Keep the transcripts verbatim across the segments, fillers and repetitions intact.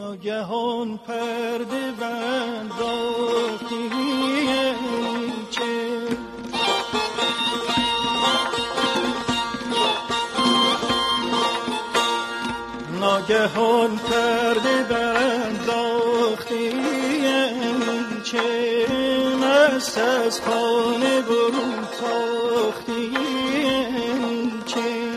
ناگهان پرده بنداختی چه ناگهان پرده بنداختی چه مست از خانه برون تاختی چه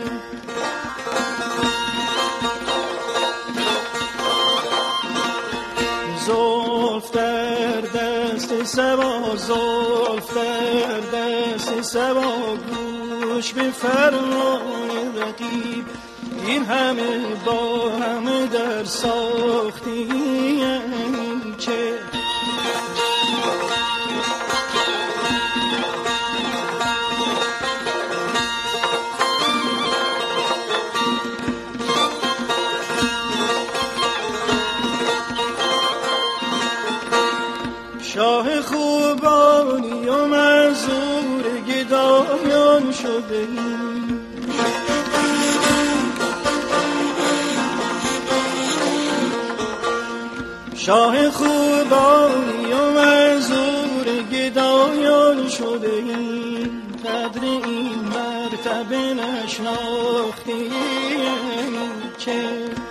زلف در دست سبا زلف در دست سبا گوش به فرمان رقیب این همه با همه در ساختی چه شاه خوبانی و منظور گدایان شده ای شاه خوبانی و منظور گدایان شده ای قدر این مرتبه نشناختی چه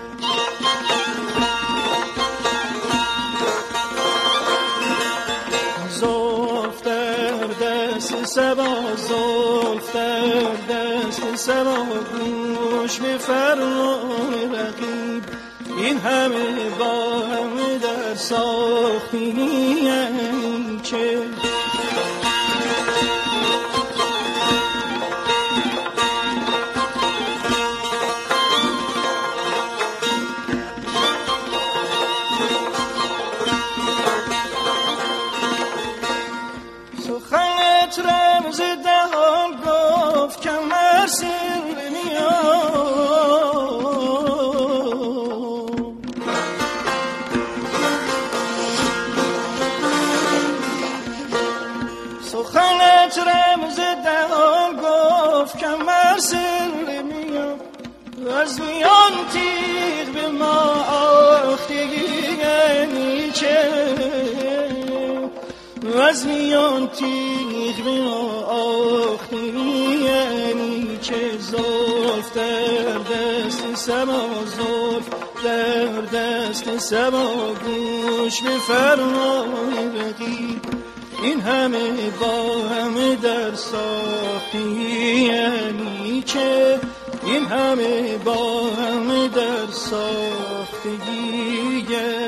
زلف در دست سبا زلف در دست سبا گوش به فرمان رقیب این همه با همه در ساختی چه سخنت رمز دهان گفت که مرسل سخنت رمز دهان گفت که مرسل میاد از میان تیغ به ما آختگی یعنی چه از میان تیغ به ما آختگی یعنی چه زلف در دست سبا زلف در دست سبا گوش به فرمان رقیب این همه با همه در ساختی یعنی چه این همه با همه در ساختگی